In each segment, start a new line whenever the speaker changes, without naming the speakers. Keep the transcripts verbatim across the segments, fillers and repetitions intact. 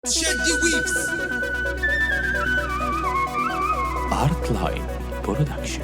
شادي ويبس
ارت لاين برودكشن.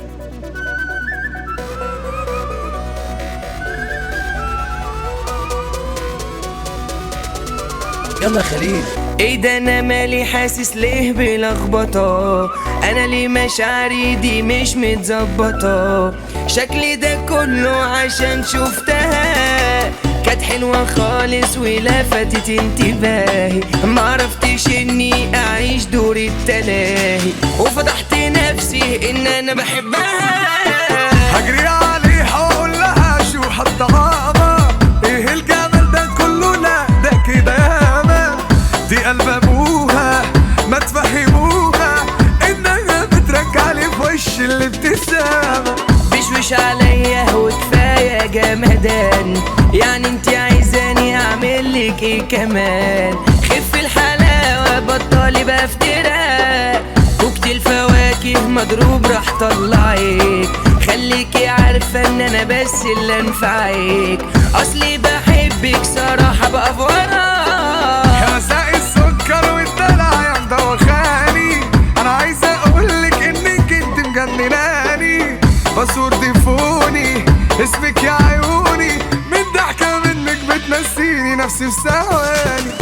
يلا خليل.
ايه ده انا مالي حاسس ليه بلخبطه، انا ليه مشاعري دي مش متظبطه، شكلي ده كله عشان شفتها كانت حلوه خالص ولفتت انتباهي، معرفتش اني اعيش دور التلاهي وفضحت نفسي ان انا بحبها.
هجري عليها واقول لها شو حطها، ايه الجمال ده كله، لا ده كده ياما، دي قلب ابوها ما تفهموها انها بترجع لي في وش الابتسامه.
بشوش عليا وكفايه جمدان، يعني انت عايزاني اعمل لك ايه كمان؟ خف الحلاوه بطلي بفتراء، كوكت الفواكه مضروب راح طلعك، خليكي عارفه ان انا بس اللي انفعك، اصلي بحبك صراحه بافورا.
يا ساقي السكر والدلع يا مدوخاني، انا عايزه اقولك انك انت مجنناني، باسورد تليفوني اسمك يا عيوني، من ضحكه منك بتنسيني نفسي في ثواني.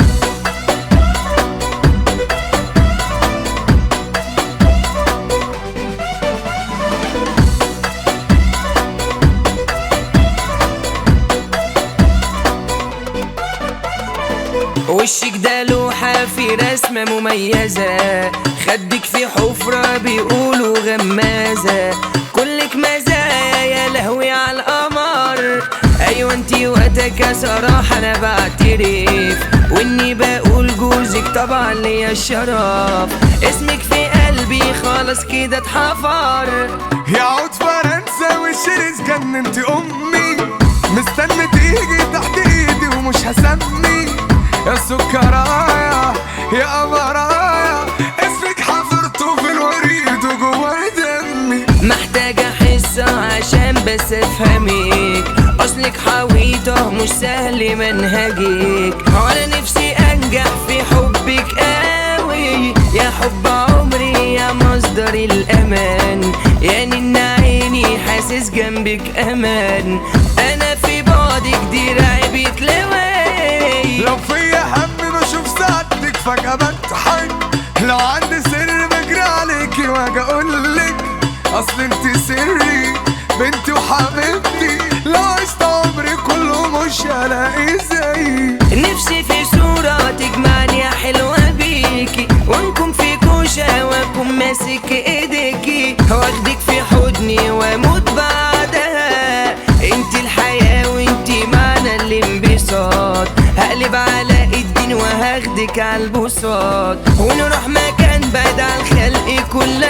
وشك ده لوحة في رسمة مميزة، خدك في حفرة بيقولوا غمازة، كلك مزايا يا لهوي على القمر، ايوه انتي وقتك صراحة انا بعترف، واني بقول جوزك طبعا ليا الشرف، اسمك في قلبي خلاص كده اتحفر.
يعود فرنسا والشرس جننت امي، مستني تيجي تحت ايدي ومش هسمي، يا سكرايا يا قمرايا اسمك حفرته في الوريد وجوه دمي،
محتاج احسه عشان بس افهمك، اصلك حويطه مش سهل منهجك، وانا نفسي انجح في حبك قوي، يا حب عمري يا مصدر الامان، يا نن عيني حاسس جنبك امان، انا في بعدك دراعي بيتلوي،
لو فيا هم بشوف سعادتك فجأة بضحك، لو عندي سر بجري عليكي واجي اقولك، اصل انت سري بنتي وحبيبتي، لو عشت عمري كله مش هلاقي زيي،
نفسي في صورة تجمعني يا حلوة بيكي، ونكون في كوشة واكون ماسك ايديكي، واخدك في حضني واموت بعدها، انت الحياة وانت معنى الانبساط، هقلب على الدين وهاخدك عالبساط، ونروح مكان بعيد عن الخلق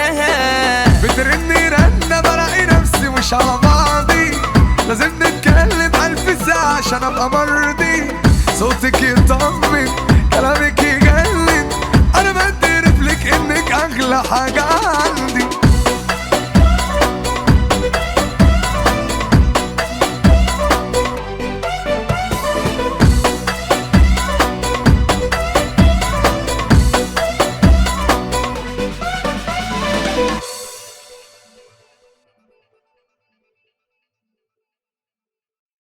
كلها.
بترني رنة بلاقي نفسي مش على بعضي، لازم نتكلم ألف ساعة عشان ابقى مرضي، صوتك يطمن كلامك يجلد، انا بعترف لك انك اغلى حاجة